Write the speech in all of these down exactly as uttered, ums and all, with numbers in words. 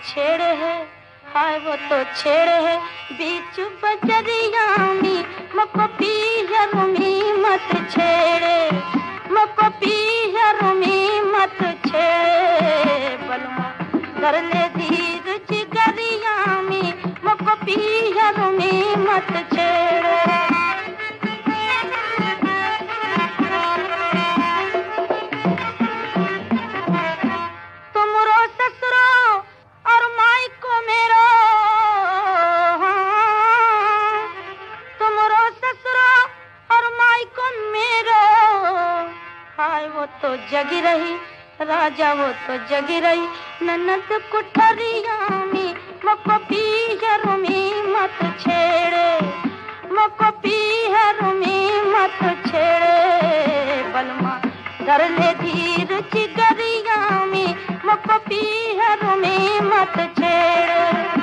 छेड़े है, हाय वो तो छेड़े है बीच बजरिया में, मको पियरू में मत छेड़े, मको पियरू में मत छेड़े, बलमा धर ले धीर जिगरिया में, मको पियरू में मत छेड़े। वो तो जगी रही राजा, वो तो जगी रही ननद कुठरिया में, मको पियरू में मत छेड़े, मको पियरू में मत छेड़े, बलमा धर ले धीर जिगरिया में, मको पियरू में मत छेड़े।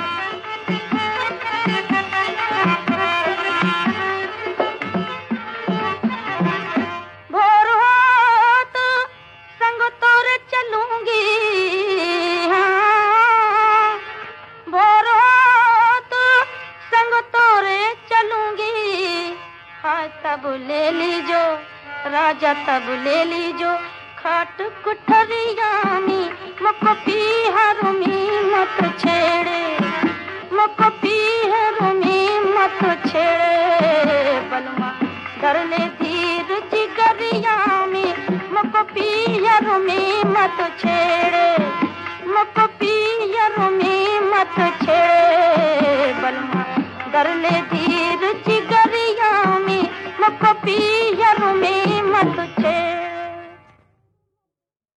तब ले लीजो राजा, तब ले लीजो खाट कुठरिया में, मको पियरू में मत छेड़े, मको पियरू में मत छेड़े, बलमा धर ले धीर जिगरिया में, मको पियरू में मत छेड़े, मको पियरू में मत छेड़े, बलमा धर ले